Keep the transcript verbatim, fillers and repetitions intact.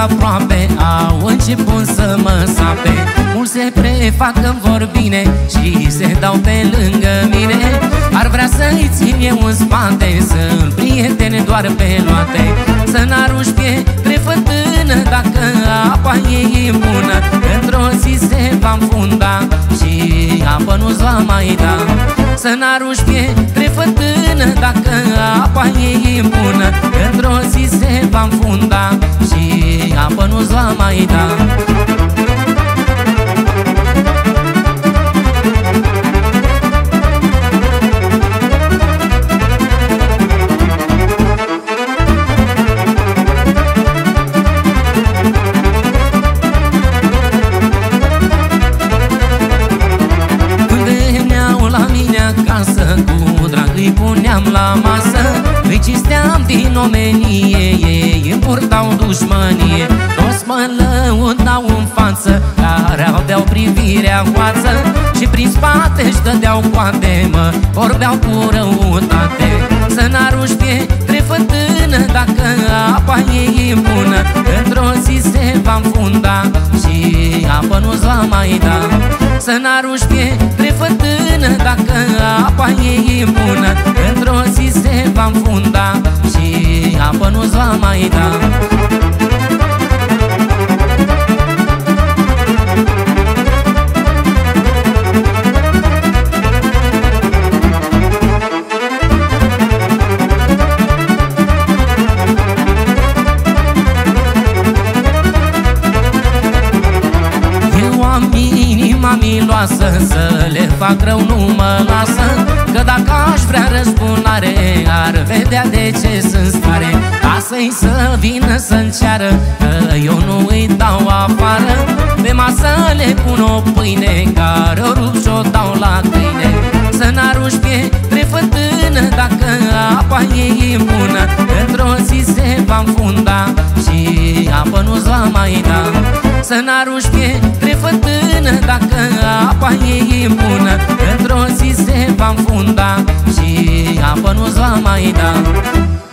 aproape au început să mă sape. Mulți se prefac că-mi vor bine și se dau pe lângă mine. Ar vrea să-i țin eu în spate, sunt prieteni doar pe loate. Să n-arunci pietre fătână dacă apa e bună. Într-o zi se va înfunda și apă nu-ți va mai da. Să n-arunci pietre fătână dacă apa e bună. Într-o zi se va înfunda și apă nu-ți va mai da. Cu drag îi puneam la masă, îi cinsteam din omenie, ei îmi purtau dușmănie. Toți mă lăudau în față, care aveau privirea hoață și prin spate își dădeau coate, mă vorbeau cu răutate. Să n-arunci pietre fătână dacă apa e bună. Într-o zi se va înfunda și apă nu-ți va mai da. Să n-arunci pietre fătână dacă apa e bună. Într-o zi se va înfunda și apă nu-ți va mai da. Miloasă, să le fac rău nu mă lasă. Că dacă aș vrea răzbunare, ar vedea de ce sunt stare. Ca să-i să vină să-mi ceară, că eu nu îi dau afară. Pe masă le pun o pâine, care o rup și-o dau la câine. Să n-arunci pietre fătână dacă apa e bună. Într-o zi se va înfunda și apă nu-ți va mai da. Să n-arunci pietre fătână dacă apa e bună. Într-o zi se va înfunda și apă nu-ți va mai da.